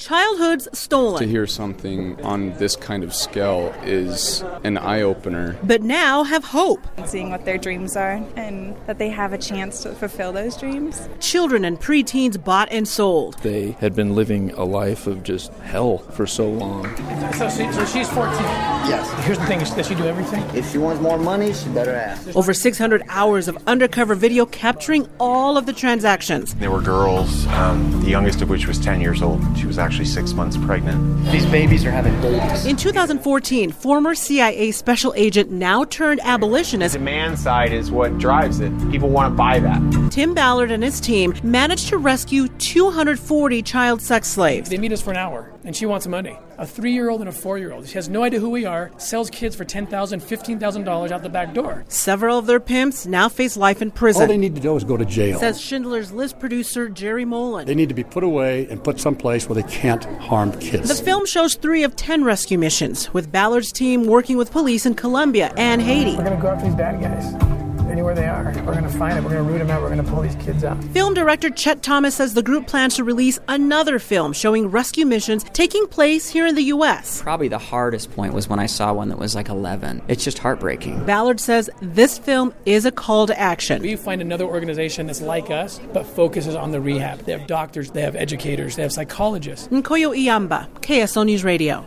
childhoods stolen. To hear something on this kind of scale is an eye-opener. But now have hope. Seeing what their dreams are and that they have a chance to fulfill those dreams. Children and preteens bought and sold. They had been living a life of just hell for so long. So she's 14? Yes. Here's the thing, does she do everything? If she wants more money, she better ask. Over 600 hours of undercover video capturing all of the transactions. There were girls, the youngest of which was 10 years old. She was actually 6 months pregnant. These babies are having babies. In 2014, former CIA special agent, now turned abolitionist, the demand side is what drives it. People want to buy that. Tim Ballard and his team managed to rescue 240 child sex slaves. They meet us for an hour, and she wants money. A 3-year-old and a 4-year-old. She has no idea who we are, sells kids for $10,000, $15,000 out the back door. Several of their pimps now face life in prison. All they need to do is go to jail, says Schindler's List producer Jerry Molen. They need to be put away and put someplace where they can't harm kids. The film shows 3 of 10 rescue missions, with Ballard's team working with police in Colombia and Haiti. We're going to go after these bad guys. Anywhere they are, we're going to find them, we're going to root them out, we're going to pull these kids out. Film director Chet Thomas says the group plans to release another film showing rescue missions taking place here in the U.S. Probably the hardest point was when I saw one that was like 11. It's just heartbreaking. Ballard says this film is a call to action. We find another organization that's like us, but focuses on the rehab. They have doctors, they have educators, they have psychologists. Nkoyo Iyamba, KSL News Radio.